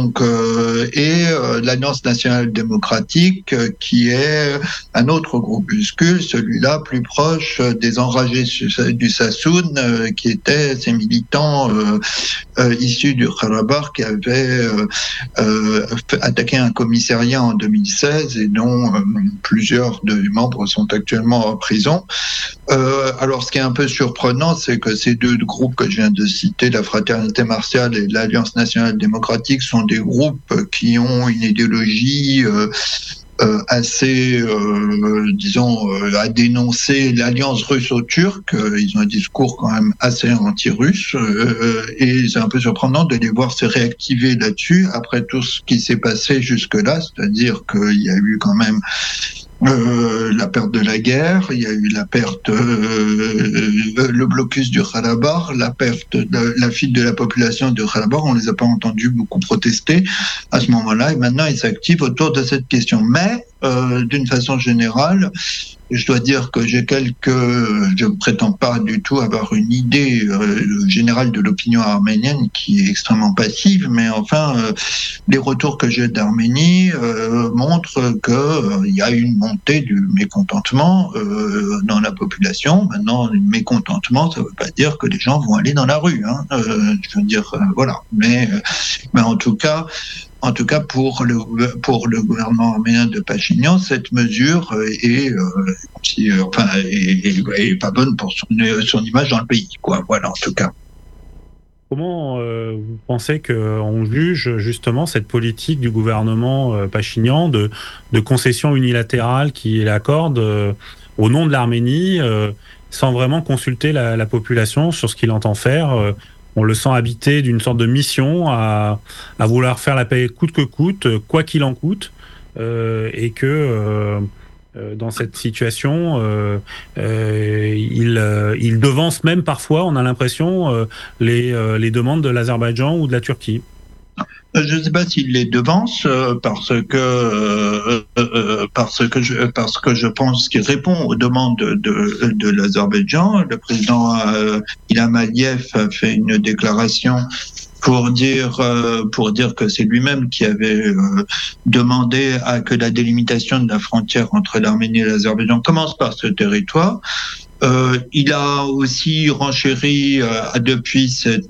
l'Alliance nationale démocratique, qui est un autre groupuscule, celui-là plus proche des enragés du Sassoun, qui étaient ces militants issus du Karabakh qui avaient attaqué un commissariat en 2016 et dont plusieurs des membres sont actuellement en prison. Alors, ce qui est un peu surprenant, c'est que ces deux groupes que je viens de citer, la Fraternité martiale et l'Alliance nationale démocratique, sont des groupes qui ont une idéologie assez, à dénoncer l'alliance russo-turque. Ils ont un discours quand même assez anti-russe, et c'est un peu surprenant de les voir se réactiver là-dessus après tout ce qui s'est passé jusque-là, c'est-à-dire qu'il y a eu quand même la perte de la guerre, il y a eu la perte, le blocus du Karabakh, la perte de la fuite de la population du Karabakh. On les a pas entendus beaucoup protester à ce moment-là, et maintenant ils s'activent autour de cette question. Mais d'une façon générale, je dois dire que je ne prétends pas du tout avoir une idée générale de l'opinion arménienne qui est extrêmement passive, mais enfin, les retours que j'ai d'Arménie montrent qu'il y a une montée du mécontentement dans la population. Maintenant, le mécontentement, ça ne veut pas dire que les gens vont aller dans la rue. Je veux dire, voilà. Mais en tout cas, pour le gouvernement arménien de Pachinian, cette mesure est pas bonne pour son image dans le pays, quoi. Voilà, en tout cas. Comment vous pensez qu'on juge justement cette politique du gouvernement Pachinian de concession unilatérale qu'il accorde au nom de l'Arménie, sans vraiment consulter la population sur ce qu'il entend faire? On le sent habité d'une sorte de mission à vouloir faire la paix coûte que coûte, quoi qu'il en coûte, et que dans cette situation, il devance même parfois, on a l'impression, les demandes de l'Azerbaïdjan ou de la Turquie. Je ne sais pas s'il les devance parce que je pense qu'il répond aux demandes de l'Azerbaïdjan. Le président Ilham Aliyev a fait une déclaration pour dire que c'est lui-même qui avait demandé à que la délimitation de la frontière entre l'Arménie et l'Azerbaïdjan commence par ce territoire. Il a aussi renchéri depuis cette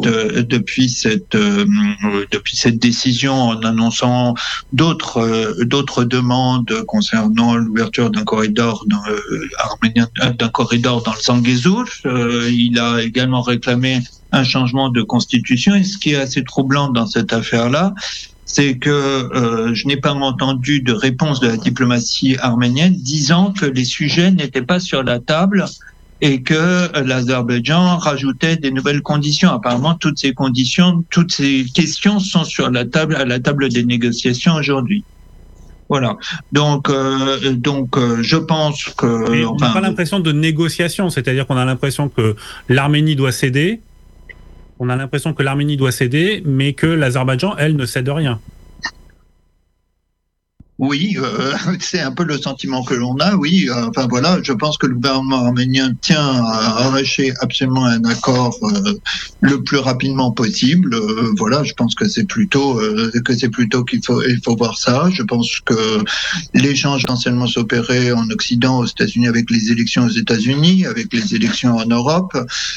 décision en annonçant d'autres demandes concernant l'ouverture d'un corridor arménien, d'un corridor dans le Zangezur. Il a également réclamé un changement de constitution. Et ce qui est assez troublant dans cette affaire-là, c'est que je n'ai pas entendu de réponse de la diplomatie arménienne disant que les sujets n'étaient pas sur la table et que l'Azerbaïdjan rajoutait des nouvelles conditions. Apparemment, toutes ces questions sont sur la table, à la table des négociations aujourd'hui. Voilà. Donc, je pense que... Mais on n'a pas l'impression de négociation, c'est-à-dire qu'on a l'impression que l'Arménie doit céder, mais que l'Azerbaïdjan, elle, ne cède rien. Oui, c'est un peu le sentiment que l'on a, oui. Enfin voilà, je pense que le gouvernement arménien tient à arracher absolument un accord le plus rapidement possible. Voilà, je pense que c'est plutôt qu'il faut voir ça. Je pense que l'échange essentiellement s'opérer en Occident, aux États-Unis, avec les élections aux États-Unis, avec les élections en Europe,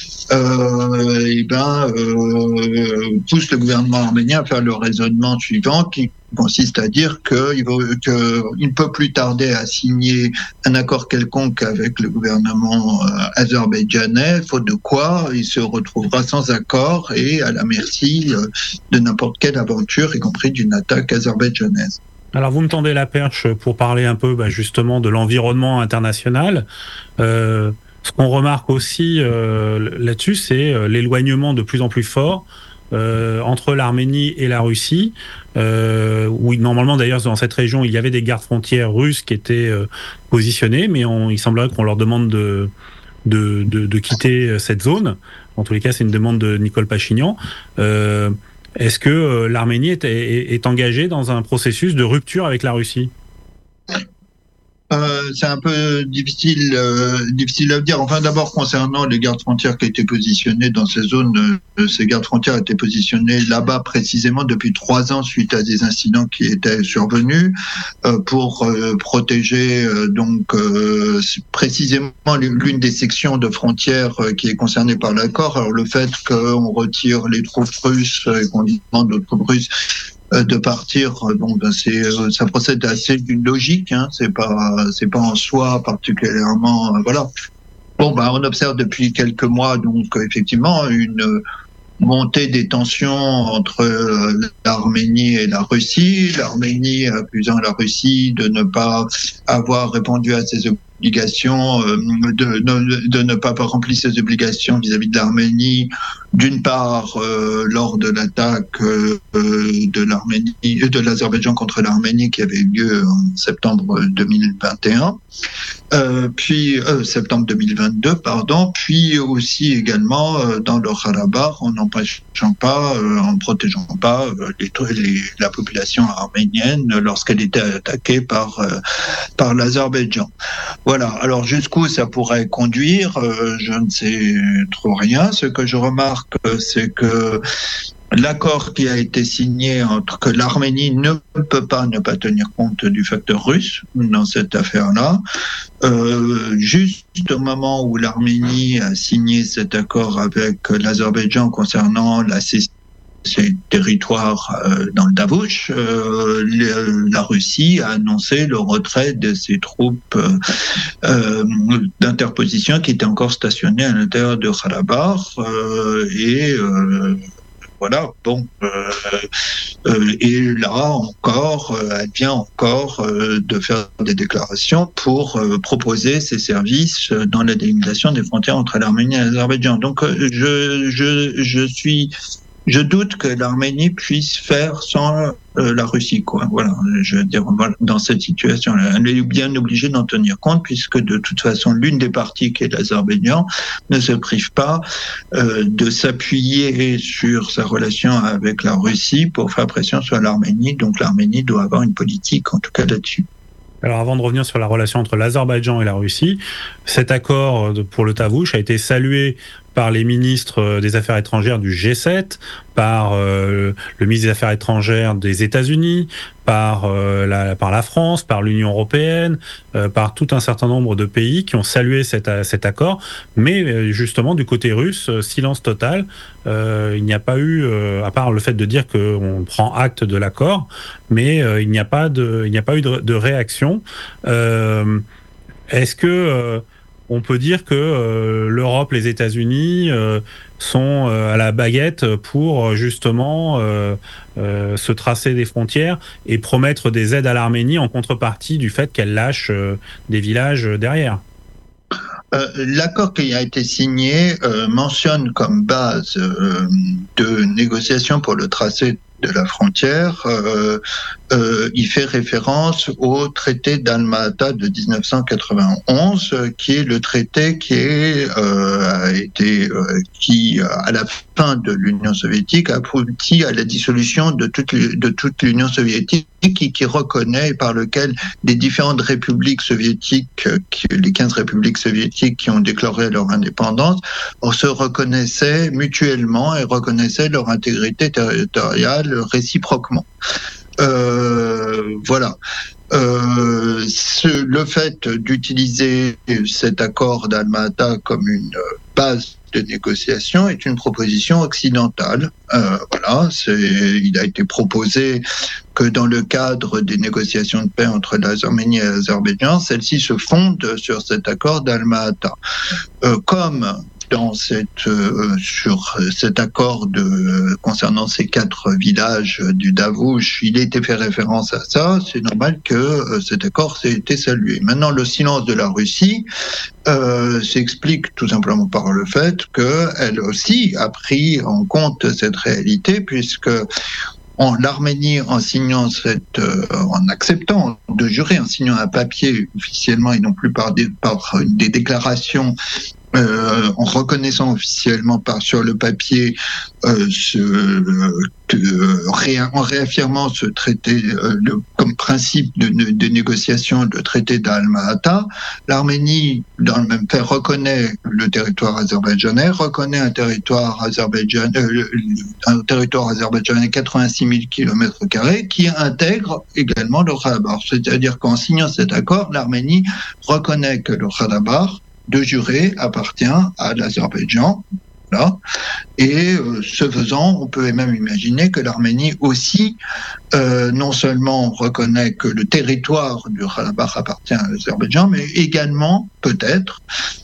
pousse le gouvernement arménien à faire le raisonnement suivant qui consiste à dire qu'il ne peut plus tarder à signer un accord quelconque avec le gouvernement azerbaïdjanais, faute de quoi il se retrouvera sans accord et à la merci de n'importe quelle aventure, y compris d'une attaque azerbaïdjanaise. Alors vous me tendez la perche pour parler un peu justement de l'environnement international. Ce qu'on remarque aussi là-dessus, c'est l'éloignement de plus en plus fort entre l'Arménie et la Russie, où normalement d'ailleurs dans cette région il y avait des gardes-frontières russes qui étaient positionnés, mais il semblerait qu'on leur demande de quitter cette zone. En tous les cas, c'est une demande de Nicole Pachinian. Est-ce que l'Arménie est engagée dans un processus de rupture avec la Russie ? c'est un peu difficile à dire. Enfin, d'abord, concernant les gardes frontières qui étaient positionnés dans ces zones, ces gardes frontières étaient positionnés là-bas précisément depuis 3 ans suite à des incidents qui étaient survenus pour protéger précisément l'une des sections de frontières qui est concernée par l'accord. Alors, le fait qu'on retire les troupes russes et qu'on demande aux troupes russes de partir, ça procède assez d'une logique, hein, c'est pas en soi particulièrement, voilà. On observe depuis quelques mois donc effectivement une montée des tensions entre l'Arménie et la Russie. L'Arménie accusant la Russie de ne pas avoir répondu à ses obligations, de ne pas avoir rempli ses obligations vis-à-vis de l'Arménie, d'une part lors de l'attaque de l'Azerbaïdjan contre l'Arménie qui avait eu lieu en septembre 2021, puis septembre 2022, pardon, puis aussi également dans le Karabakh en protégeant pas la population arménienne lorsqu'elle était attaquée par l'Azerbaïdjan. Voilà. Alors jusqu'où ça pourrait conduire, je ne sais trop rien. Ce que je remarque, c'est que l'accord qui a été signé que l'Arménie ne peut pas ne pas tenir compte du facteur russe dans cette affaire-là. Juste au moment où l'Arménie a signé cet accord avec l'Azerbaïdjan concernant la cession ces territoires dans le Davouch, la Russie a annoncé le retrait de ses troupes d'interposition qui étaient encore stationnées à l'intérieur de Karabakh voilà, et là encore, elle vient encore de faire des déclarations pour proposer ses services dans la délimitation des frontières entre l'Arménie et l'Azerbaïdjan. Donc je doute que l'Arménie puisse faire sans la Russie, quoi. Voilà, je veux dire, dans cette situation-là, elle est bien obligée d'en tenir compte puisque de toute façon, l'une des parties qui est l'Azerbaïdjan ne se prive pas de s'appuyer sur sa relation avec la Russie pour faire pression sur l'Arménie. Donc l'Arménie doit avoir une politique, en tout cas là-dessus. Alors avant de revenir sur la relation entre l'Azerbaïdjan et la Russie, cet accord pour le Tavouch a été salué par les ministres des Affaires étrangères du G7, par le ministre des Affaires étrangères des États-Unis, par la France, par l'Union européenne, par tout un certain nombre de pays qui ont salué cet accord. Mais justement, du côté russe, silence total. Il n'y a pas eu, à part le fait de dire qu'on prend acte de l'accord, mais il n'y a pas eu de réaction. Est-ce que on peut dire que l'Europe, les États-Unis sont à la baguette pour justement se tracer des frontières et promettre des aides à l'Arménie en contrepartie du fait qu'elle lâche des villages derrière? L'accord qui a été signé mentionne comme base de négociation pour le tracé de la frontière, il fait référence au traité d'Alma-Ata de 1991, qui est le traité qui à la fin de l'Union soviétique a abouti à la dissolution de toute l'Union soviétique, qui reconnaît, par lequel les différentes républiques soviétiques, les 15 républiques soviétiques qui ont déclaré leur indépendance, se reconnaissaient mutuellement et reconnaissaient leur intégrité territoriale réciproquement. Voilà. Le fait d'utiliser cet accord d'Alma-Ata comme une base de négociation est une proposition occidentale. Voilà, il a été proposé que dans le cadre des négociations de paix entre l'Arménie et l'Azerbaïdjan, celles-ci se fondent sur cet accord d'Alma-Ata. Comme sur cet accord concernant ces 4 villages du Davouch, il a été fait référence à ça, c'est normal que cet accord ait été salué. Maintenant, le silence de la Russie s'explique tout simplement par le fait qu'elle aussi a pris en compte cette réalité, puisque l'Arménie, en acceptant de jurer, en signant un papier officiellement et non plus par des déclarations, en reconnaissant officiellement sur le papier, en réaffirmant ce traité comme principe de négociation le traité d'Alma-Ata. L'Arménie, dans le même fait, reconnaît le territoire azerbaïdjanais, reconnaît un territoire azerbaïdjanais 86 000 km² qui intègre également le Karabakh. C'est-à-dire qu'en signant cet accord, l'Arménie reconnaît que le Karabakh, de jure, appartient à l'Azerbaïdjan. Voilà. Et ce faisant, on peut même imaginer que l'Arménie aussi, non seulement reconnaît que le territoire du Karabakh appartient à l'Azerbaïdjan, mais également peut-être,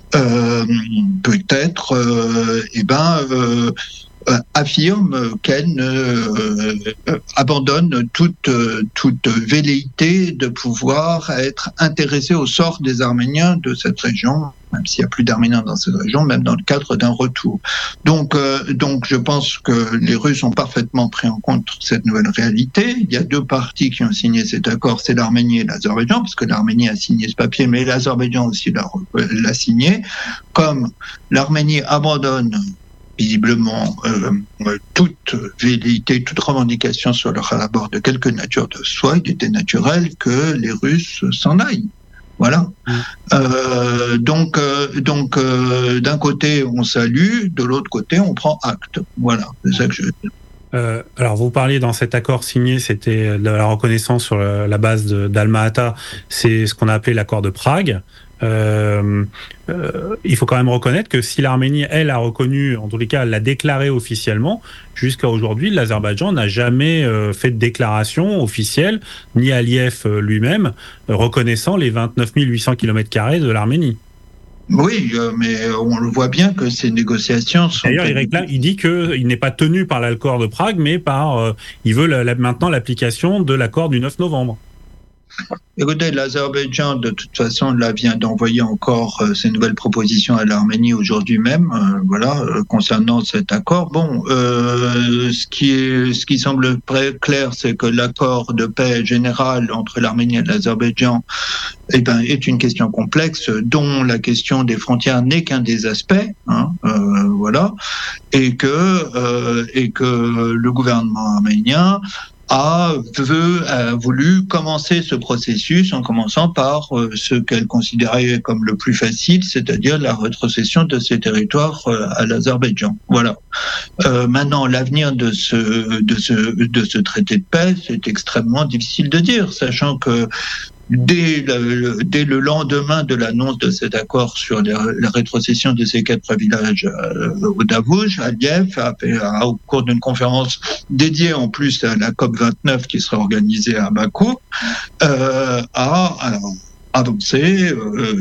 affirme qu'elle abandonne toute velléité de pouvoir être intéressée au sort des Arméniens de cette région, même s'il n'y a plus d'Arméniens dans cette région, même dans le cadre d'un retour. Donc je pense que les Russes ont parfaitement pris en compte cette nouvelle réalité. Il y a deux parties qui ont signé cet accord, c'est l'Arménie et l'Azerbaïdjan, parce que l'Arménie a signé ce papier, mais l'Azerbaïdjan aussi l'a signé. Comme l'Arménie abandonne visiblement toute velléité, toute revendication sur le Karabakh de quelque nature de soit, il était naturel que les Russes s'en aillent. Voilà. Donc, d'un côté, on salue, de l'autre côté, on prend acte. Voilà, c'est ça que je veux dire. Alors, vous parliez dans cet accord signé, c'était de la reconnaissance sur la base d'Alma-Ata, c'est ce qu'on a appelé l'accord de Prague. Il faut quand même reconnaître que si l'Arménie, elle, a reconnu, en tous les cas, elle l'a déclaré officiellement, jusqu'à aujourd'hui, l'Azerbaïdjan n'a jamais fait de déclaration officielle, ni Aliyev lui-même, reconnaissant les 29 800 km² de l'Arménie. Oui, mais on le voit bien que ces négociations sont... D'ailleurs, il dit qu'il n'est pas tenu par l'accord de Prague, mais il veut maintenant l'application de l'accord du 9 novembre. Écoutez, l'Azerbaïdjan, de toute façon, là, vient d'envoyer encore ces nouvelles propositions à l'Arménie aujourd'hui même, concernant cet accord. Bon, ce qui semble clair, c'est que l'accord de paix général entre l'Arménie et l'Azerbaïdjan, est une question complexe, dont la question des frontières n'est qu'un des aspects, et que le gouvernement arménien a voulu commencer ce processus en commençant par ce qu'elle considérait comme le plus facile, c'est-à-dire la rétrocession de ces territoires à l'Azerbaïdjan. Voilà. Maintenant, l'avenir de ce traité de paix, c'est extrêmement difficile de dire, sachant que dès le lendemain de l'annonce de cet accord sur la rétrocession de ces 4 villages au Davouj, Aliyev au cours d'une conférence dédiée en plus à la COP29 qui sera organisée à Bakou, a avancé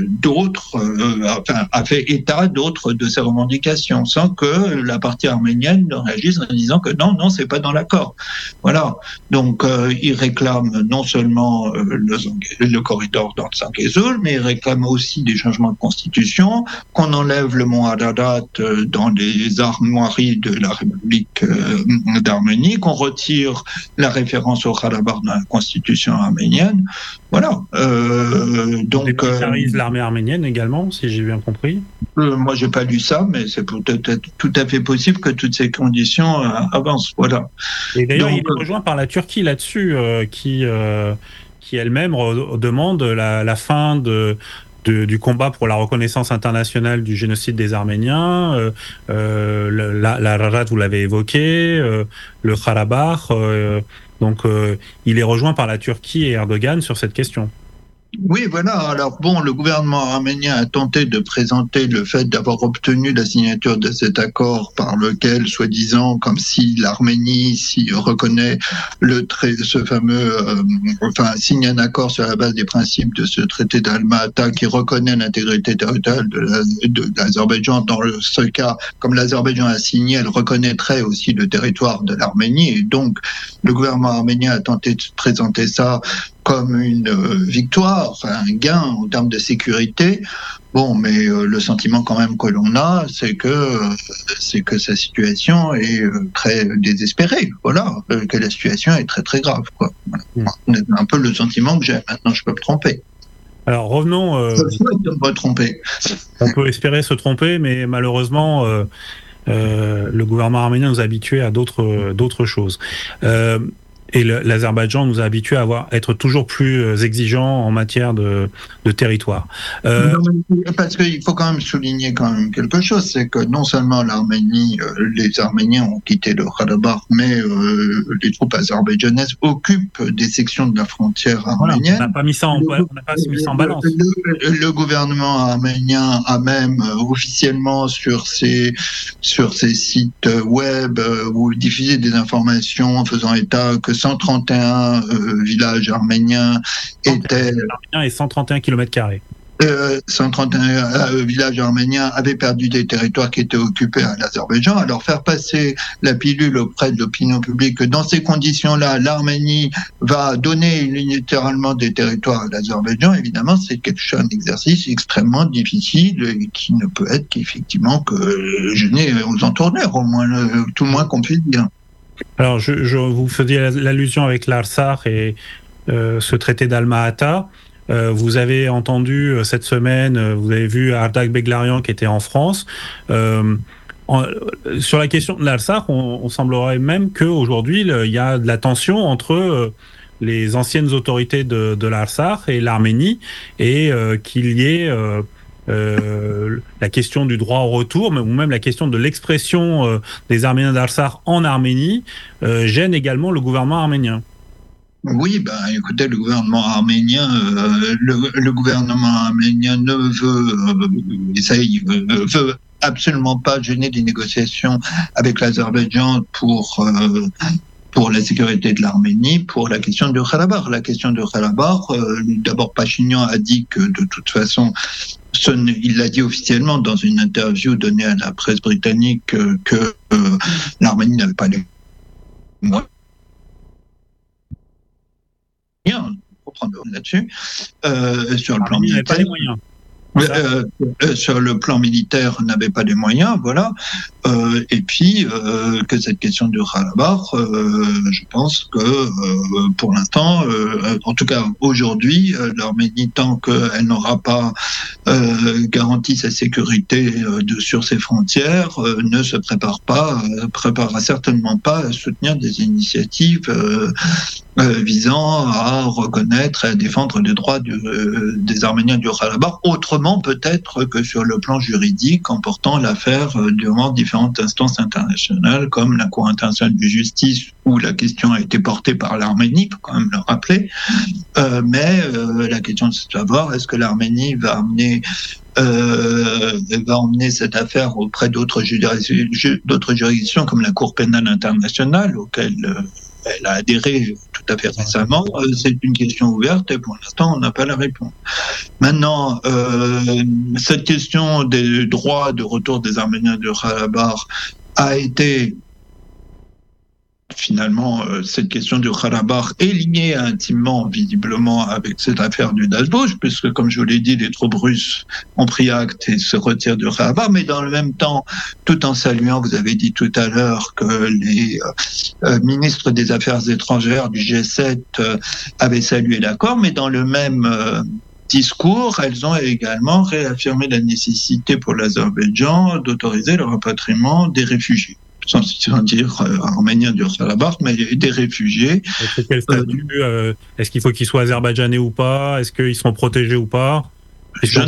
a fait état d'autres de ses revendications, sans que la partie arménienne ne réagisse en disant que non, c'est pas dans l'accord. Voilà. Donc, il réclame non seulement le corridor dans le Zangezur, mais il réclame aussi des changements de constitution, qu'on enlève le mont Ararat dans les armoiries de la République d'Arménie, qu'on retire la référence au Karabakh dans la constitution arménienne. Voilà. Donc, démilitarise l'armée arménienne également, si j'ai bien compris. Moi, j'ai pas lu ça, mais c'est peut-être tout à fait possible que toutes ces conditions avancent. Voilà. Et d'ailleurs, il est rejoint par la Turquie là-dessus, qui elle-même demande la fin du combat pour la reconnaissance internationale du génocide des Arméniens, l'Ararat, vous l'avez évoqué, le Karabakh. Donc, il est rejoint par la Turquie et Erdogan sur cette question. Oui, voilà. Alors bon, le gouvernement arménien a tenté de présenter le fait d'avoir obtenu la signature de cet accord par lequel, soi-disant, comme si l'Arménie reconnaît ce fameux, signe un accord sur la base des principes de ce traité d'Alma-Ata qui reconnaît l'intégrité territoriale de l'Azerbaïdjan. Dans ce cas, comme l'Azerbaïdjan a signé, elle reconnaîtrait aussi le territoire de l'Arménie. Et donc, le gouvernement arménien a tenté de présenter ça comme une victoire, un gain en termes de sécurité. Bon, mais le sentiment quand même que l'on a, c'est que sa situation est très désespérée. Voilà, que la situation est très très grave. Quoi. Voilà. C'est un peu le sentiment que j'ai. Maintenant, je peux me tromper. Alors revenons. Je souhaite de me tromper. On peut espérer se tromper, mais malheureusement, le gouvernement arménien nous a habitués à d'autres choses. Et l'Azerbaïdjan nous a habitués à être toujours plus exigeants en matière de territoire. Parce qu'il faut quand même souligner quelque chose, c'est que non seulement l'Arménie, les Arméniens ont quitté le Karabakh, mais les troupes azerbaïdjanaises occupent des sections de la frontière arménienne. On n'a pas mis ça en balance. Le gouvernement arménien a même officiellement sur ses sites web où diffusé des informations en faisant état que 131 villages arméniens étaient... Et 131 km². 131 villages arméniens avaient perdu des territoires qui étaient occupés à l'Azerbaïdjan. Alors faire passer la pilule auprès de l'opinion publique que dans ces conditions-là, l'Arménie va donner unilatéralement des territoires à l'Azerbaïdjan, évidemment, c'est un exercice extrêmement difficile et qui ne peut être qu'effectivement que gêné aux entourneurs, tout le moins qu'on puisse dire. Alors, je vous faisais l'allusion avec l'Artsakh et ce traité d'Alma-Ata. Vous avez entendu cette semaine, vous avez vu Ardak Beglarian qui était en France. Sur la question de l'Artsakh, on semblerait même qu'aujourd'hui, il y a de la tension entre les anciennes autorités de l'Artsakh et l'Arménie, et qu'il y ait la question du droit au retour, ou même la question de l'expression des Arméniens d'Artsakh en Arménie, gêne également le gouvernement arménien. Oui, écoutez, le gouvernement arménien ne veut absolument pas gêner des négociations avec l'Azerbaïdjan pour la sécurité de l'Arménie, pour la question du Karabakh. La question du Karabakh, d'abord Pachinian a dit que de toute façon, il l'a dit officiellement dans une interview donnée à la presse britannique que l'Arménie n'avait pas les moyens. Pour prendre là-dessus, sur le plan militaire. Pas les moyens. Sur le plan militaire, n'avait pas les moyens, voilà. Et puis que cette question du Karabakh, je pense que pour l'instant, en tout cas aujourd'hui, l'Arménie, tant qu'elle n'aura pas garanti sa sécurité sur ses frontières, ne se préparera certainement pas à soutenir des initiatives visant à reconnaître et à défendre les droits des Arméniens du Karabakh, autrement peut-être que sur le plan juridique, en portant l'affaire devant différentes instances internationales, comme la Cour internationale de justice, où la question a été portée par l'Arménie, il faut quand même le rappeler. Mais la question de savoir, est-ce que l'Arménie va emmener cette affaire auprès d'autres juridictions comme la Cour pénale internationale, auquel elle a adhéré tout à fait récemment, c'est une question ouverte et pour l'instant, on n'a pas la réponse. Maintenant, cette question des droits de retour des Arméniens du Karabakh a été finalement, cette question du Karabakh est liée intimement, visiblement, avec cette affaire du Dasbouch, puisque, comme je vous l'ai dit, les troupes russes ont pris acte et se retirent du Karabakh, mais dans le même temps, tout en saluant, vous avez dit tout à l'heure que les ministres des Affaires étrangères du G7 avaient salué l'accord, mais dans le même discours, elles ont également réaffirmé la nécessité pour l'Azerbaïdjan d'autoriser le rapatriement des réfugiés. Sans dire arméniens du Karabakh, mais des réfugiés. Quel statut, est-ce qu'il faut qu'ils soient azerbaïdjanais ou pas? Est-ce qu'ils seront protégés ou pas? Je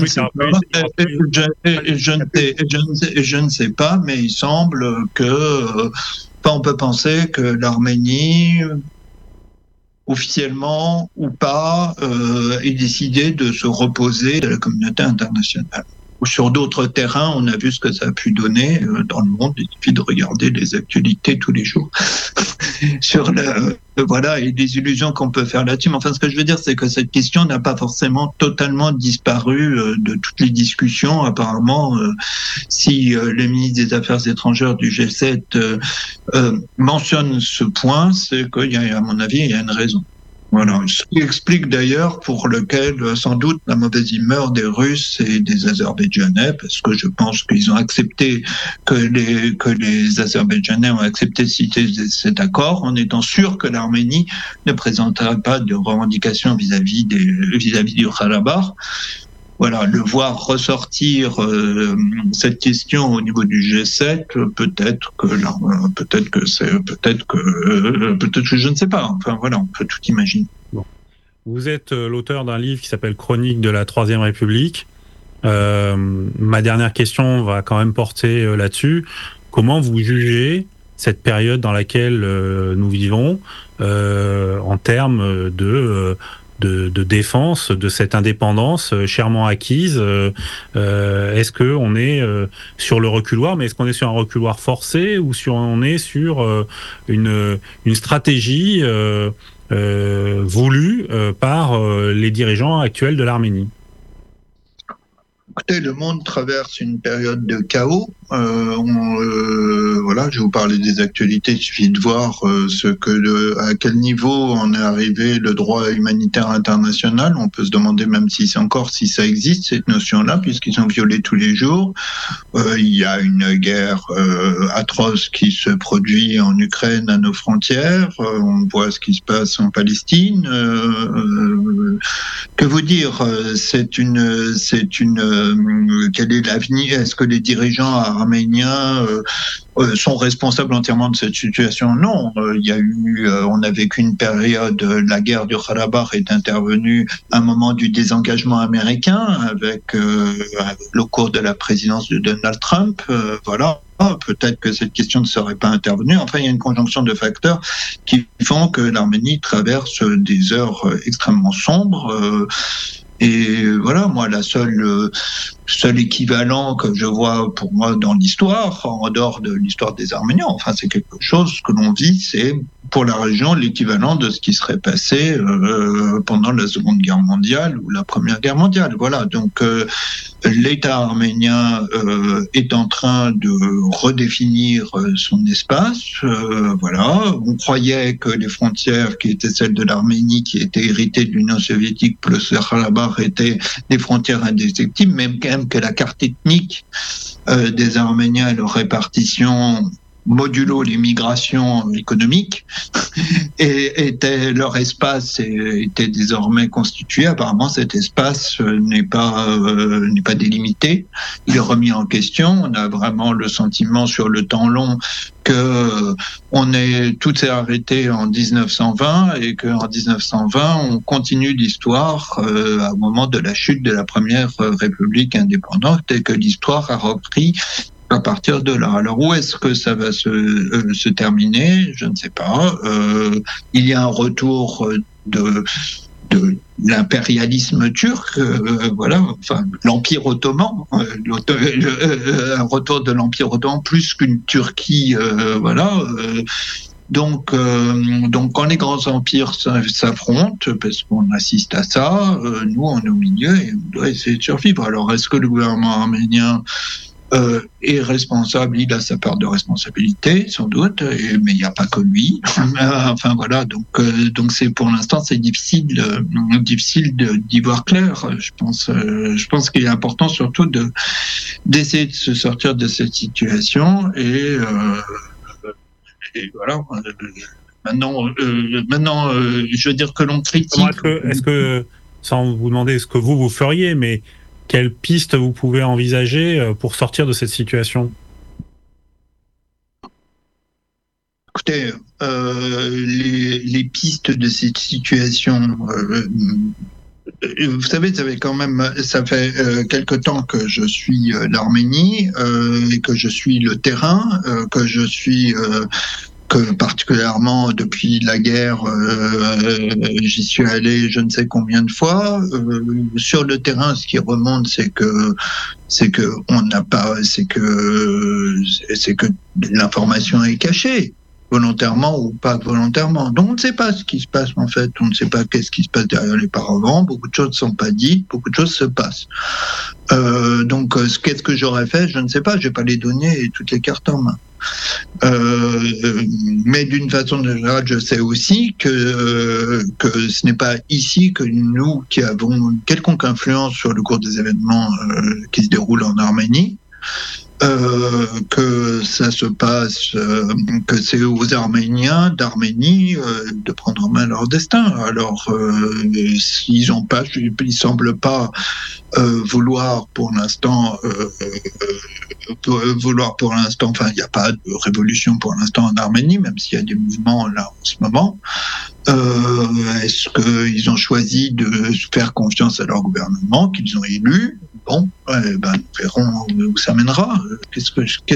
ne sais pas, mais il semble que on peut penser que l'Arménie, officiellement ou pas, ait décidé de se reposer de la communauté internationale. Sur d'autres terrains, on a vu ce que ça a pu donner dans le monde. Il suffit de regarder les actualités tous les jours sur voilà, et les illusions qu'on peut faire là-dessus. Mais enfin, ce que je veux dire, c'est que cette question n'a pas forcément totalement disparu de toutes les discussions. Apparemment, si le ministre des Affaires étrangères du G7 mentionne ce point, c'est qu'il y a, à mon avis, il y a une raison. Voilà, ce qui explique d'ailleurs pour lequel sans doute la mauvaise humeur des Russes et des Azerbaïdjanais, parce que je pense qu'ils ont accepté que les Azerbaïdjanais ont accepté de citer cet accord en étant sûrs que l'Arménie ne présentera pas de revendications vis-à-vis du Karabakh. voilà, le voir ressortir cette question au niveau du G7, peut-être que je ne sais pas. Enfin voilà, on peut tout imaginer. Bon. Vous êtes l'auteur d'un livre qui s'appelle Chronique de la Troisième République. Ma dernière question va quand même porter là-dessus. Comment vous jugez cette période dans laquelle nous vivons en termes de défense de cette indépendance chèrement acquise? Est-ce qu'on est sur le reculoir, mais est-ce qu'on est sur un reculoir forcé ou on est sur une stratégie voulue par les dirigeants actuels de l'Arménie? Écoutez, le monde traverse une période de chaos. Voilà, je vais vous parler des actualités. Il suffit de voir à quel niveau en est arrivé le droit humanitaire international. On peut se demander même si ça existe, cette notion-là, puisqu'ils sont violés tous les jours. Il y a une guerre atroce qui se produit en Ukraine à nos frontières. On voit ce qui se passe en Palestine. Que vous dire? Quel est l'avenir? Est-ce que les dirigeants arméniens sont responsables entièrement de cette situation? Non. On a vécu une période, la guerre du Karabakh est intervenue à un moment du désengagement américain avec le cours de la présidence de Donald Trump. Voilà. Peut-être que cette question ne serait pas intervenue. Enfin, il y a une conjonction de facteurs qui font que l'Arménie traverse des heures extrêmement sombres. Et voilà, moi, la seul équivalent que je vois pour moi dans l'histoire, en dehors de l'histoire des Arméniens, enfin, c'est quelque chose que l'on vit, c'est pour la région l'équivalent de ce qui serait passé pendant la Seconde Guerre mondiale ou la Première Guerre mondiale. Voilà, donc l'État arménien est en train de redéfinir son espace. Voilà, on croyait que les frontières qui étaient celles de l'Arménie, qui étaient héritées de l'Union soviétique, plus le Karabakh, étaient des frontières indéfectibles, même que la carte ethnique des Arméniens et leur répartition modulo les migrations économiques et leur espace était désormais constitué. Apparemment, cet espace n'est pas délimité. Il est remis en question. On a vraiment le sentiment sur le temps long que tout s'est arrêté en 1920 et qu'en 1920 on continue l'histoire au moment de la chute de la première République indépendante et que l'histoire a repris à partir de là. Alors où est-ce que ça va se terminer? Je ne sais pas. Il y a un retour de l'impérialisme turc, voilà, enfin l'Empire ottoman, un retour de l'Empire ottoman plus qu'une Turquie, voilà. Donc, quand les grands empires s'affrontent, parce qu'on assiste à ça, nous on est au milieu et on doit essayer de survivre. Alors, est-ce que le gouvernement arménien est responsable? Il a sa part de responsabilité, sans doute, mais il n'y a pas que lui. Enfin voilà, donc c'est pour l'instant c'est difficile d'y voir clair. Je pense qu'il est important surtout d'essayer de se sortir de cette situation et voilà. Maintenant, je veux dire que l'on critique. Est-ce que, sans vous demander ce que vous feriez, mais quelles pistes vous pouvez envisager pour sortir de cette situation? Écoutez, les pistes de cette situation, vous savez, ça fait quelque temps que je suis l'Arménie et que je suis le terrain, que je suis que particulièrement depuis la guerre, j'y suis allé je ne sais combien de fois. Sur le terrain, ce qui remonte, c'est que l'information est cachée, volontairement ou pas volontairement. Donc on ne sait pas ce qui se passe en fait, on ne sait pas qu'est-ce qui se passe derrière les paravents, beaucoup de choses ne sont pas dites, beaucoup de choses se passent. Donc qu'est-ce que j'aurais fait? Je ne sais pas, je n'ai pas les données et toutes les cartes en main. Mais d'une façon générale, je sais aussi que ce n'est pas ici que nous qui avons une quelconque influence sur le cours des événements qui se déroulent en Arménie. que ça se passe, que c'est aux Arméniens d'Arménie de prendre en main leur destin. Alors, s'ils n'ont pas, ils semblent pas vouloir pour l'instant, enfin, il n'y a pas de révolution pour l'instant en Arménie, même s'il y a des mouvements là en ce moment. Est-ce qu'ils ont choisi de faire confiance à leur gouvernement qu'ils ont élu? Bon, nous verrons où ça mènera. Qu'est-ce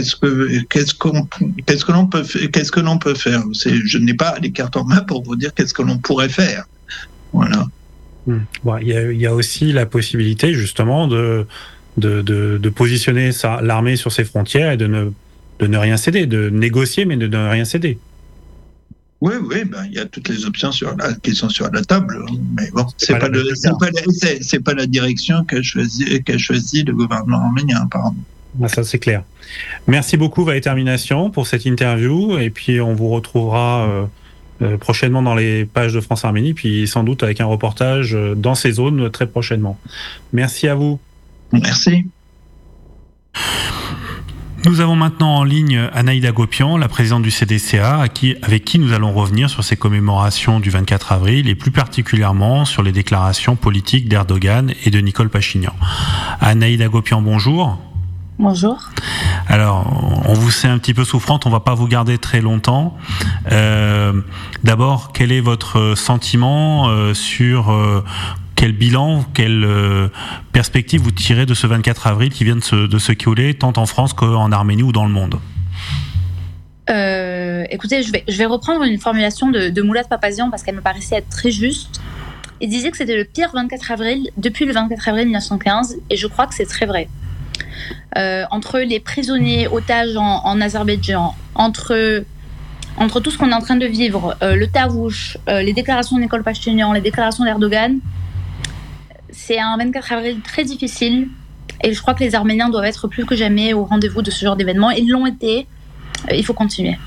que l'on peut faire? Je n'ai pas les cartes en main pour vous dire qu'est-ce que l'on pourrait faire. Voilà. Bon, il y a aussi la possibilité justement de positionner l'armée sur ses frontières et de ne rien céder, de négocier mais de ne rien céder. Oui, il y a toutes les options qui sont sur la table, mais bon, c'est pas la direction qu'a choisi le gouvernement arménien, apparemment. Ça, c'est clair. Merci beaucoup, Valétermination, pour cette interview, et puis on vous retrouvera prochainement dans les pages de France Arménie, puis sans doute avec un reportage dans ces zones très prochainement. Merci à vous. Merci. Nous avons maintenant en ligne Anaïda Gopian, la présidente du CDCA, avec qui nous allons revenir sur ces commémorations du 24 avril et plus particulièrement sur les déclarations politiques d'Erdogan et de Nicole Pachinian. Anaïda Gopian, bonjour. Bonjour. Alors, on vous sait un petit peu souffrante, on va pas vous garder très longtemps. D'abord, quel est votre sentiment sur quel bilan, quelle perspective vous tirez de ce 24 avril qui vient de se s'écouler, tant en France qu'en Arménie ou dans le monde? Écoutez, je vais reprendre une formulation de Moulad Papazian parce qu'elle me paraissait être très juste. Il disait que c'était le pire 24 avril depuis le 24 avril 1915, et je crois que c'est très vrai. Entre les prisonniers, otages en Azerbaïdjan, entre tout ce qu'on est en train de vivre, le Tarouche, les déclarations de Nicole Pachinian, les déclarations d'Erdogan, c'est un 24 avril très difficile, et je crois que les Arméniens doivent être plus que jamais au rendez-vous de ce genre d'événements. Ils l'ont été, il faut continuer.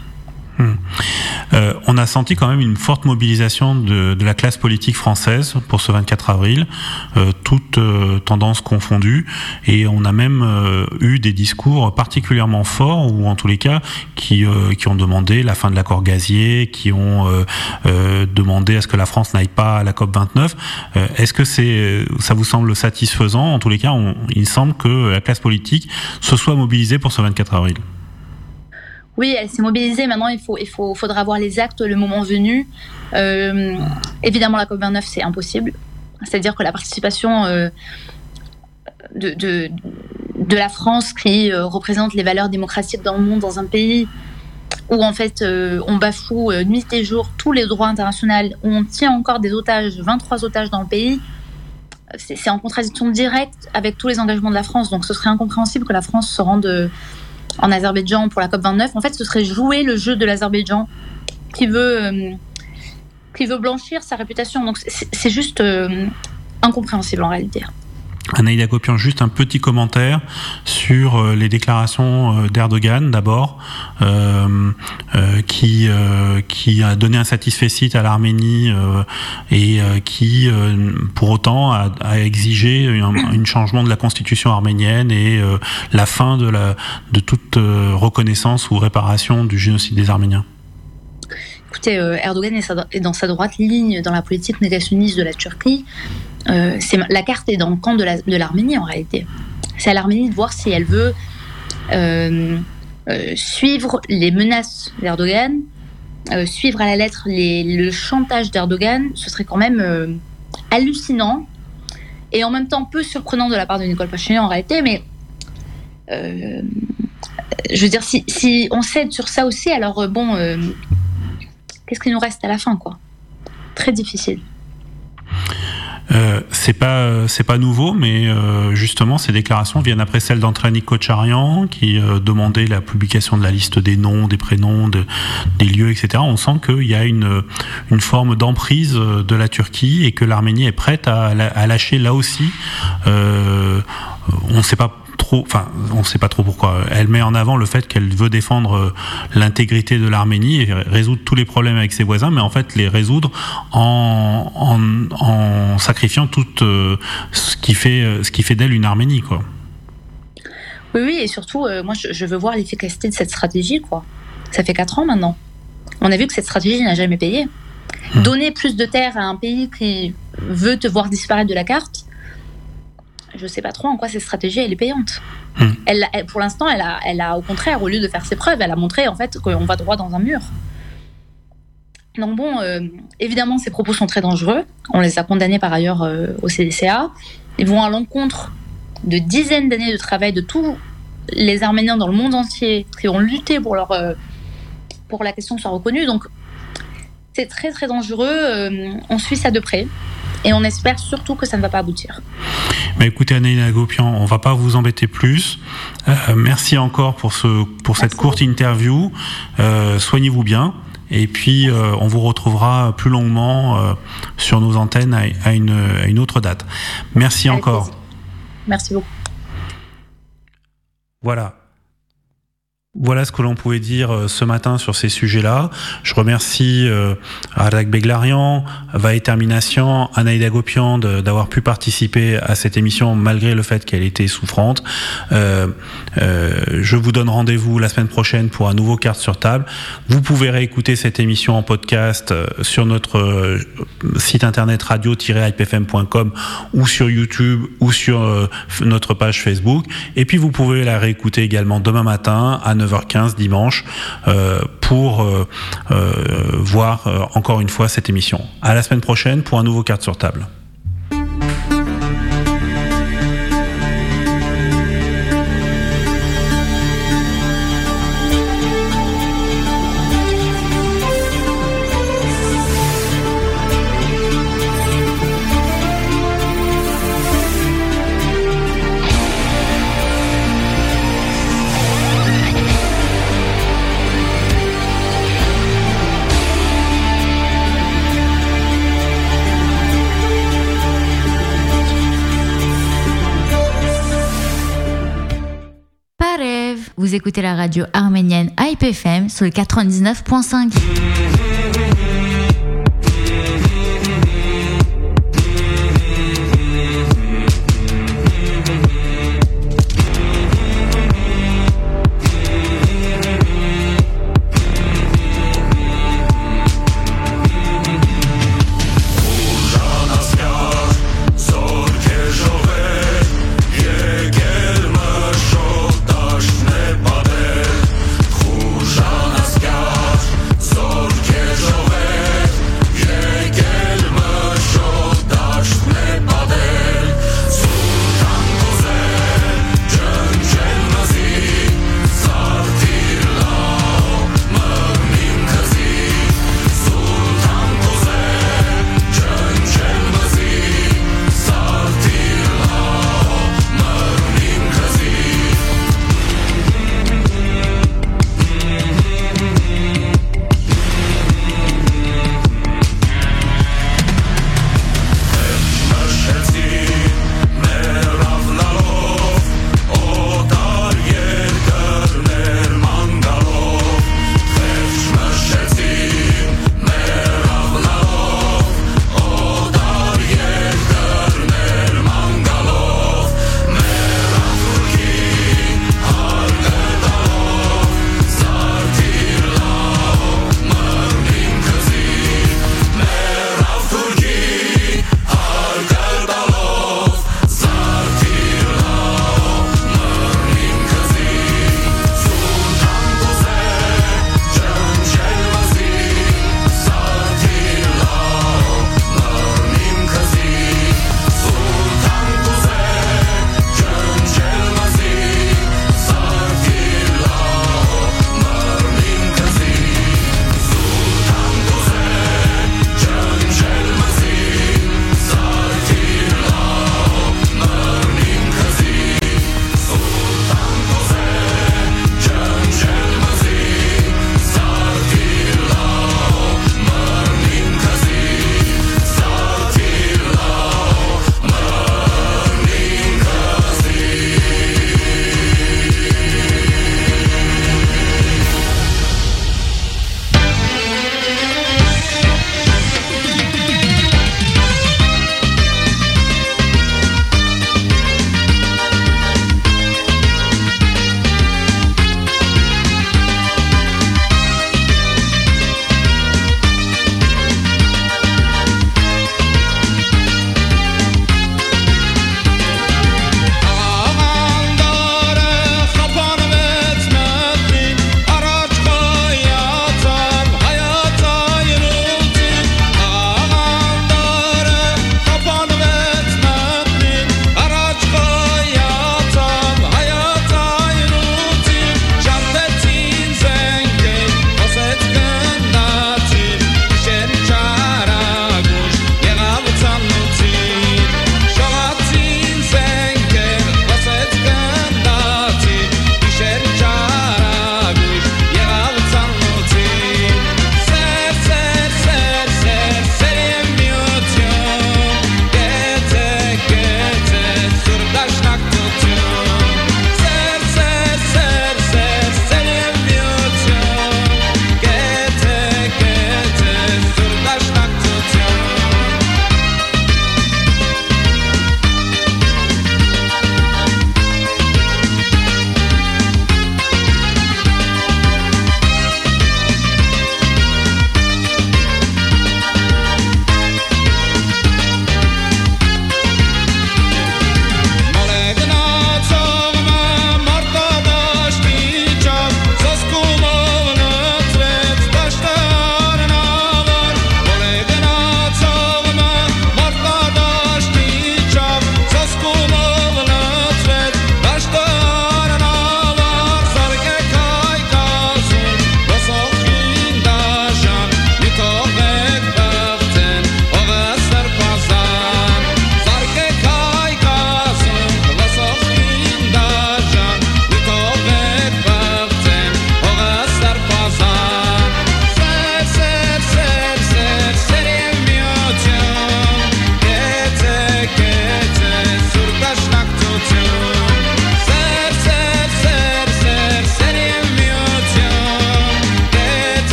On a senti quand même une forte mobilisation de la classe politique française pour ce 24 avril, toutes tendances confondues, et on a même eu des discours particulièrement forts, ou en tous les cas qui ont demandé la fin de l'accord gazier, qui ont demandé à ce que la France n'aille pas à la COP29. Est-ce que ça vous semble satisfaisant? En tous les cas, il semble que la classe politique se soit mobilisée pour ce 24 avril. Oui, elle s'est mobilisée. Maintenant, il faudra voir les actes le moment venu. Évidemment, la COP29, c'est impossible. C'est-à-dire que la participation de la France, qui représente les valeurs démocratiques dans le monde, dans un pays où en fait on bafoue nuit et jour tous les droits internationaux, où on tient encore des otages, 23 otages dans le pays, c'est en contradiction directe avec tous les engagements de la France. Donc ce serait incompréhensible que la France se rende en Azerbaïdjan pour la COP29. En fait, ce serait jouer le jeu de l'Azerbaïdjan qui veut blanchir sa réputation. Donc c'est juste incompréhensible en réalité. Anaïda Gopian, juste un petit commentaire sur les déclarations d'Erdogan d'abord, qui a donné un satisfecit à l'Arménie et qui pour autant a exigé un changement de la constitution arménienne et la fin de toute reconnaissance ou réparation du génocide des Arméniens. Écoutez, Erdogan est dans sa droite ligne dans la politique négationniste de la Turquie. La carte est dans le camp de l'Arménie en réalité. C'est à l'Arménie de voir si elle veut suivre les menaces d'Erdogan, suivre à la lettre le chantage d'Erdogan. Ce serait quand même hallucinant et en même temps peu surprenant de la part de Nicole Pachinian en réalité, mais je veux dire, si on cède sur ça aussi, alors qu'est-ce qu'il nous reste à la fin, quoi? Très difficile. C'est pas nouveau, mais justement ces déclarations viennent après celles d'Andranik Kocharyan qui demandait la publication de la liste des noms, des prénoms, des lieux, etc. On sent qu'il y a une forme d'emprise de la Turquie et que l'Arménie est prête à lâcher là aussi. On ne sait pas trop pourquoi. Elle met en avant le fait qu'elle veut défendre l'intégrité de l'Arménie et résoudre tous les problèmes avec ses voisins, mais en fait les résoudre en sacrifiant tout ce qui fait d'elle une Arménie, quoi. Oui, et surtout, moi, je veux voir l'efficacité de cette stratégie, quoi. Ça fait 4 ans maintenant. On a vu que cette stratégie n'a jamais payé. Donner plus de terres à un pays qui veut te voir disparaître de la carte, je ne sais pas trop en quoi cette stratégie elle est payante. Elle, pour l'instant, elle a au contraire, au lieu de faire ses preuves, elle a montré en fait qu'on va droit dans un mur. Donc bon, évidemment, ces propos sont très dangereux. On les a condamnés par ailleurs au CDCA. Ils vont à l'encontre de dizaines d'années de travail de tous les Arméniens dans le monde entier qui ont lutté pour la question soit reconnue. Donc c'est très très dangereux. On suit ça de près. Et on espère surtout que ça ne va pas aboutir. Bah écoutez, Anaïda Agopian, on ne va pas vous embêter plus. Merci encore pour cette courte interview. Soignez-vous bien. Et puis, on vous retrouvera plus longuement sur nos antennes à une autre date. Merci avec encore. Plaisir. Merci beaucoup. Voilà ce que l'on pouvait dire ce matin sur ces sujets-là. Je remercie Arak Beglarian, Vahe Terminacian, Anaïda Agopian d'avoir pu participer à cette émission malgré le fait qu'elle était souffrante. Je vous donne rendez-vous la semaine prochaine pour un nouveau Carte sur table. Vous pouvez réécouter cette émission en podcast sur notre site internet radio-hypefm.com ou sur YouTube ou sur notre page Facebook. Et puis vous pouvez la réécouter également demain matin à 9h15 dimanche pour voir encore une fois cette émission. À la semaine prochaine pour un nouveau Carte sur table. Vous écoutez la radio arménienne Hype FM sur le 99.5. Jove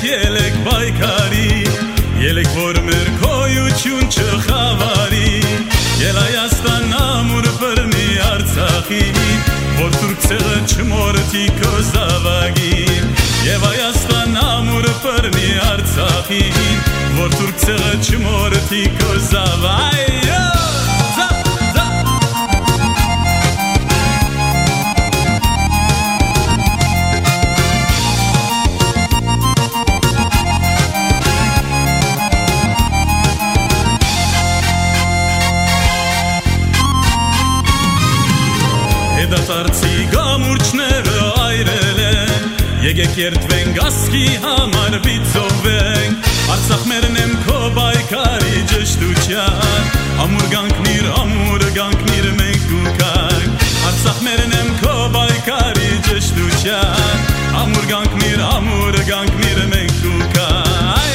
ելեք բայկարի ելեք որ մեր կոյություն չխավարի Ել Հայաստան ամուր բռնի Արցախին որ թուրքցեղը չմորթի քո զավակին Եվ Հայաստան ամուր բռնի Արցախին որ թուրքցեղը չմորթի քո զավակին Դատարցի գամուրջները այրել են Եկեք երդվենք ասկի համար բիծովենք Արցախ մերնեմ քո բայկարի ճշտության Ամուր գանքնիր մենք ուքանք Արցախ մերնեմ քո բայկարի ճշտության Ամուր գանքնիր մենք ուքանք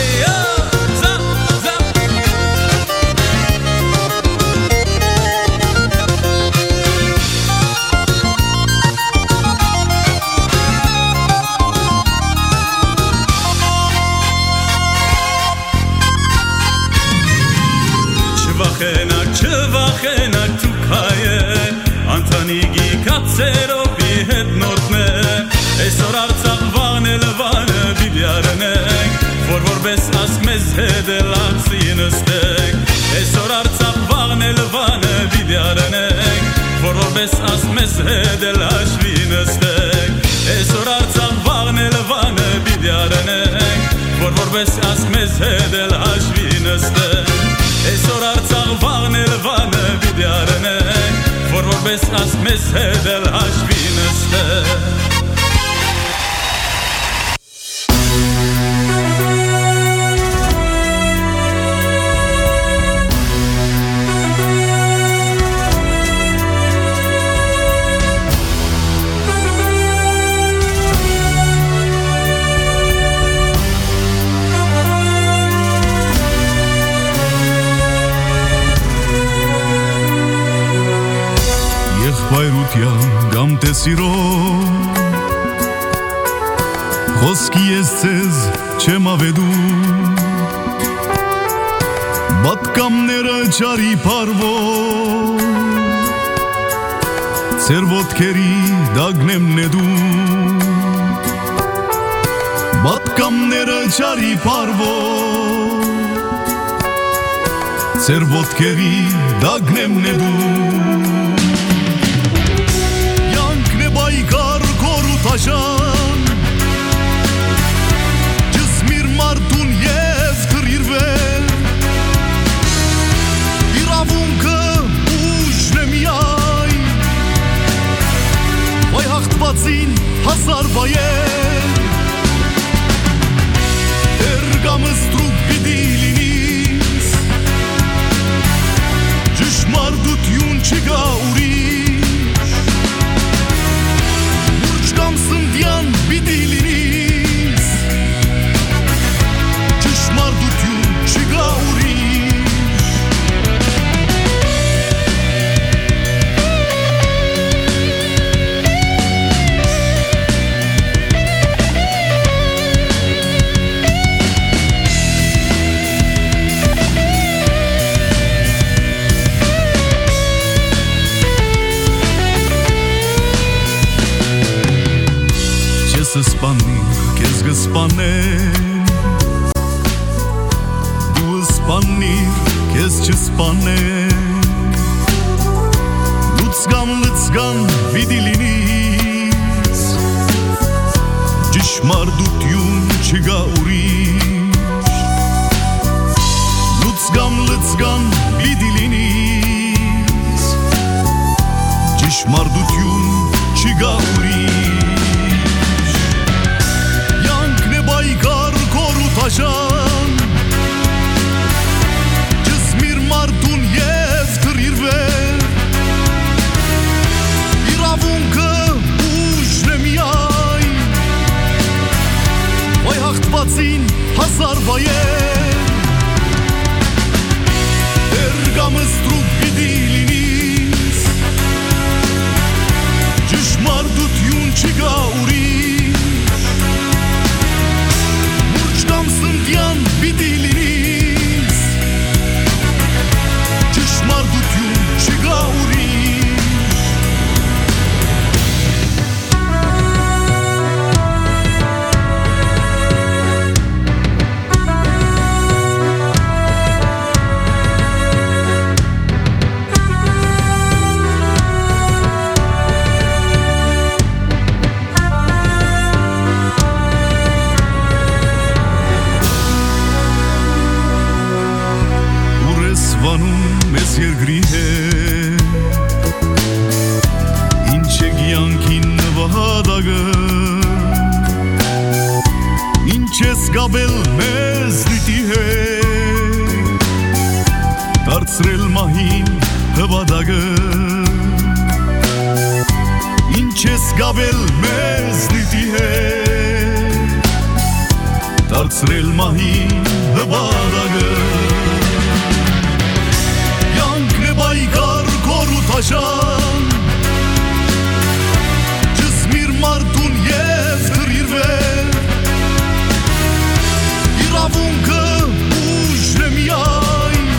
Չվախենակ թուքայեն Անթանիգի կացերովի հետ նոտնեն Այսօր Արցախ վանել վանը բիդյարնենք Որ որպես ասկ մեզ հետ էլ ացի նստենք Այսօր Արցախ վանել վանը բիդյարնենք Որ որպես ասկ մեզ հետ էլ աշվի նստենք Այսօր Արցախ վանել վանը բիդյարնենք Որ որպես ասկ մեզ հետ էլ աշվի նստենք Այսօր Արցախ վաղնել վանը բիդյարնենք Որ որպես ասկ մեզ հետ էլ հաշվի նստենք Բայրության կամ տեսիրո Խոսքի ես ձեզ չեմ ավեդում Բատկամները ճարի պարվո Ձեր ոտքերի դագնեմ նեդում Բատկամները ճարի պարվո Ձեր ոտքերի դագնեմ նեդում Բայկար կորութաշան Ջսմիր մարդուն և թրիրվել Իրավունքը ուժն է միայն Վայ հաղթվածին հազար վայել Էրգամս տրուկ պիտի լինիս Ճշմարտություն չգա ուրիշ Կամ սնդյան պիտի լինիս Ճշմարտություն չգա ուրիշ Սպանիր, կեզ գսպանեն Դու սպանիր, կեզ չսպանեն Լուծգան վիդի լինիս Ճշմարտություն չգա ուրիշ Լուծգան վիդի լինիս Ճշմարտություն չգա ուրիշ Բայկար կորութաշան Ջսմիր մարդուն և թրիրվել Իրավունքը ուժն է միայն Վայ հաղթվածին հազար վայել Էրգամս տրուկ պիտի լինիս Ճշմարտություն չգա ուրիշ գավել մեզ դիտի հետ դարձրել մահին հվադագը ինչ ես գավել մեզ դիտի հետ դարձրել մահին հվադագը յանքն է բայկար կորուտ աշան ջսմիր մարդուն և թրիրվել իրավունքը ուժն է միայն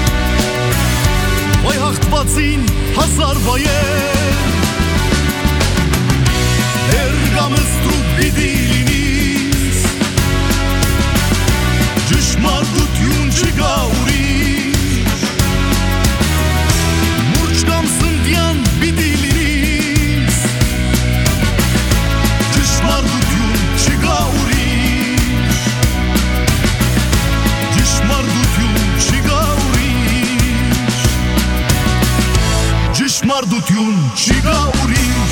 վայ հաղթվածին հազար վայել Երգամս տրուպ պիտի լինիս Ճշմարտություն չկա ուրիշ Մուրջ կամ սնդյան պիտի լինիս Ճշմարտություն չկա ուրիշ Ճշմարտություն չկա ուրիշ Ճշմարտություն չկա ուրիշ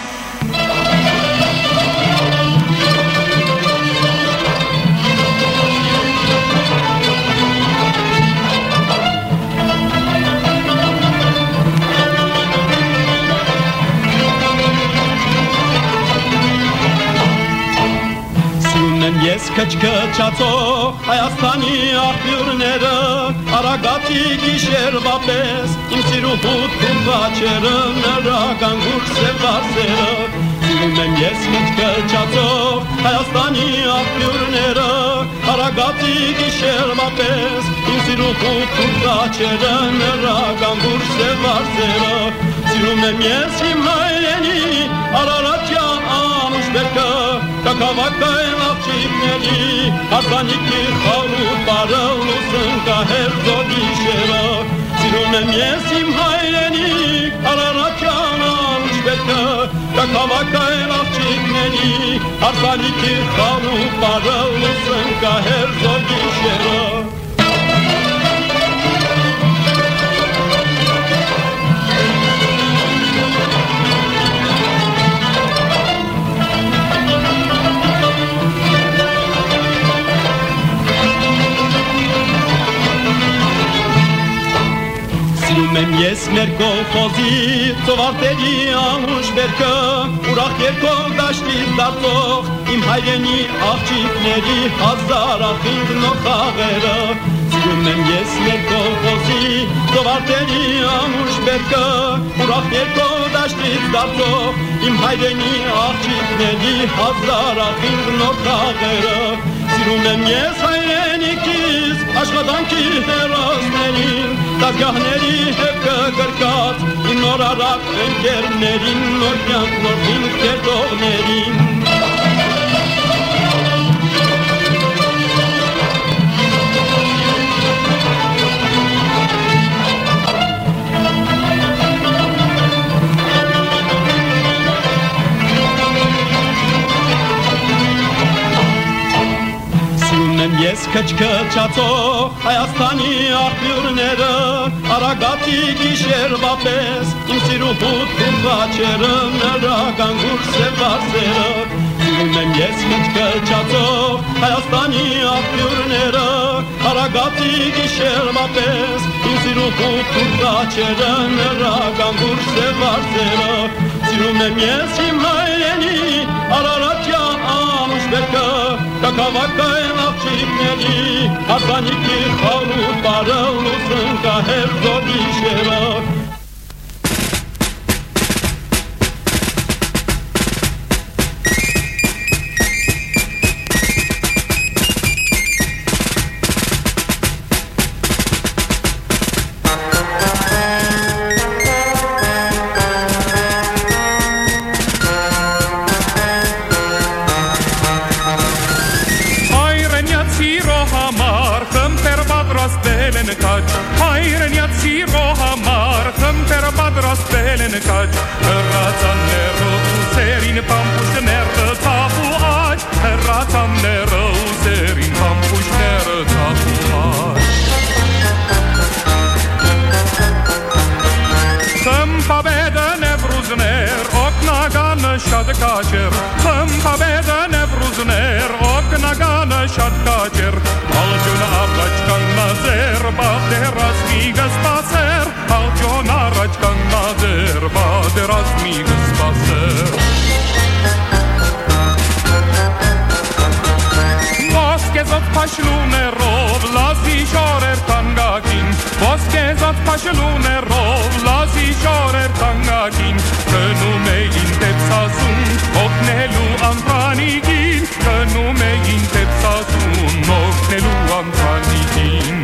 Ես քչքչացող Հայաստանի աղբյուրները Արագատի գիշերվապես Իմ սիրուհուտ քուղաչերը Նրա գանգուր սևասերը Սիրում եմ ես քչքչացող Հայաստանի աղբյուրները Արագատի գիշերվապես Իմ սիրուհուտ քուղաչերը Նրա գանգուր սևասերը Սիրում եմ ես իմ հայրենի Արարատյա անուշբերքը Կակավակային աղջիկների Արձանիկի խավուտ բարը Լուսն կահեր զոգիշերը Սիրում եմ ես իմ հայրենի Արարատյան անուշբերքը Կակավակային աղջիկների Արձանիկի խավուտ բարը Լուսն կահեր զոգիշերը Եմ ես մեր կողոզի ծովարտերի անուշ բերկը ուրախ երկով դաշտից դարձող իմ հայրենի աղջիկների հազարախինգ նոխաղերը Սիրում եմ ես մեր կողոզի ծովարտերի անուշ բերկը ուրախ երկով դաշտից դարձող իմ հայրենի աղջիկների հազարախինգ նոխաղերը Սիրում եմ ես հայրենիքիս աշխատանքի հերոսներին Տազգահների հետ կգրկած իմ նոր արակ ընկերներին նոր կյանք նոր դինք կերտողներին Ես քչքչացող Հայաստանի աղբյուրները Արագատի գիշերվապես Իմ սիրուհուտ քուղաչերը Նրա գանգուր սևասերը Սիրում եմ ես քչքչացող Հայաստանի աղբյուրները Արագատի գիշերվապես Իմ սիրուհուտ քուղաչերը Նրա գանգուր սևասերը Սիրում եմ ես իմ հայրենի Արարատյա անուշբերկը Կակավակային աղջիկների Արձանիկի խավուտ բարը Լուսն կահեր զոգիշերը Հայրենյացի ռո համար օգնագանը շատ կաճեր խմբաբեդը նևրուզներ օգնագանը շատ կաճեր ալջուն առաջ կաննազեր բադերազմի գսպասեր ալջուն առաջ կաննազեր բադերազմի գսպասեր Ոսկեզոտ փաշլուներով լազի շորեր տանգակին Ոսկեզոտ փաշլուներով լազի շորեր տանգակին Կնում էին տեպսասուն օգնելու անտանիքին Կնում էին տեպսասուն օգնելու անտանիքին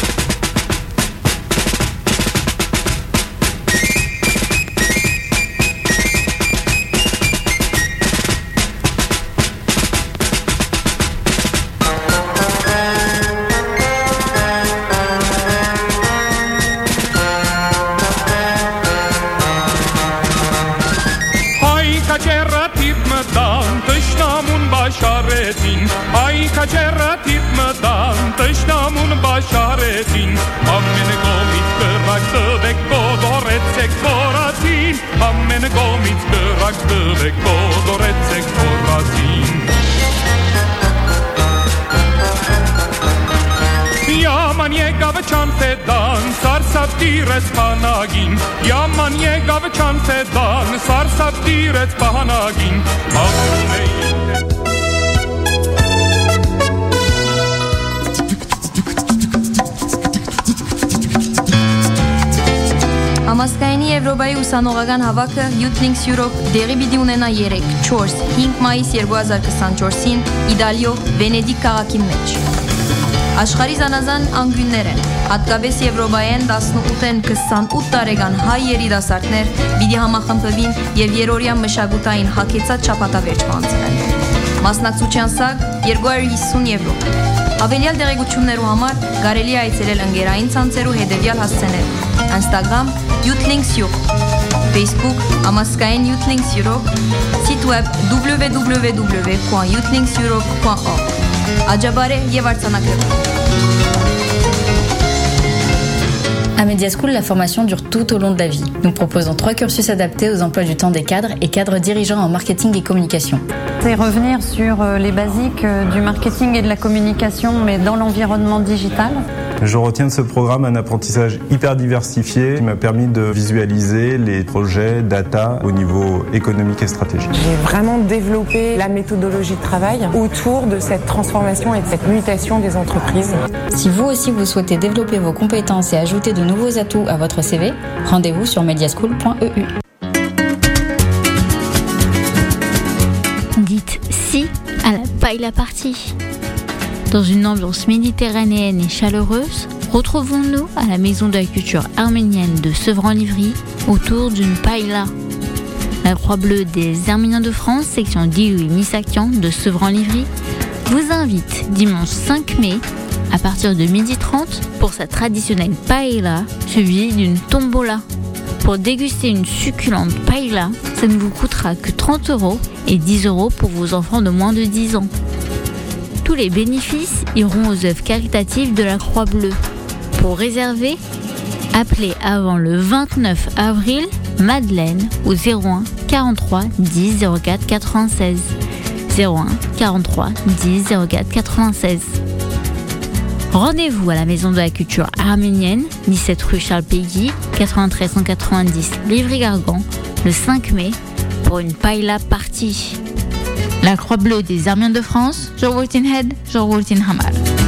Այ քաջերը տիպ մտան տշնամուն բաշարեցին ամեն կողմից կրակ տվեք կոդորեցեք կորացին ամեն կողմից կրակ տվեք կոդորեցեք կորացին Yaman եկավ չանֆեդան սարսափ տիրեց բանագին Yaman եկավ չանֆեդան սարսափ տիրեց բանագին Աղում էին Համասկայնի Եվրոպայի ուսանողական հավաքը Youth Links Europe դեղի պիտի ունենա 3, 4, 5 մայիս 2024-ին Իտալիո Վենեդիկ քաղաքի մեջ։ Աշխարհի զանազան անկյուններ են, հատկապես Եվրոպայեն 18-ին 28 տարեկան հայ երիտասարդներ պիտի համախմբվին եւ երրորդյա մշակութային հագեցած շաբաթավերջ անցնեն։ Մասնակցության սակ 250 եվրո։ Ավելյալ դեղեցություններու համար կարելի է այցելել ընկերային ցանցերու հետևյալ հասցեներ. Instagram Youth Links Europe, Facebook Համասկային Youth Links Europe, site web www.youthlinkseurope.org. Աջաբարե եւ արձանագրել։ À Media School, la formation dure tout au long de la vie. Nous proposons 3 cursus adaptés aux emplois du temps des cadres et cadres dirigeants en marketing et communication. C'est revenir sur les basiques du marketing et de la communication, mais dans l'environnement digital. Je retiens de ce programme un apprentissage hyper diversifié qui m'a permis de visualiser les projets data au niveau économique et stratégique. J'ai vraiment développé la méthodologie de travail autour de cette transformation et de cette mutation des entreprises. Si vous aussi vous souhaitez développer vos compétences et ajouter de nouveaux atouts à votre CV, rendez-vous sur mediaschool.eu. Dites si à la paella party. Dans une ambiance méditerranéenne et chaleureuse, retrouvons-nous à la Maison de la Culture Arménienne de Sevran-Livry autour d'une paella. La Croix Bleue des Arméniens de France, section Dilouis Missakian de Sevran-Livry, vous invite dimanche 5 mai à partir de 12h30 pour sa traditionnelle paella suivie d'une tombola. Pour déguster une succulente paella, ça ne vous coûtera que 30 € et 10 € pour vos enfants de moins de 10 ans. Tous les bénéfices iront aux œuvres caritatives de la Croix Bleue. Pour réserver, appelez avant le 29 avril Madeleine au 01 43 10 04 96. 01 43 10 04 96. Rendez-vous à la Maison de la Culture Arménienne, 17 rue Charles Péguy, 93 190 Livry-Gargan, le 5 mai, pour une paella party. La Croix Bleue des Arméniens de France, Jorwoltin Head, Jorwoltin Hamal.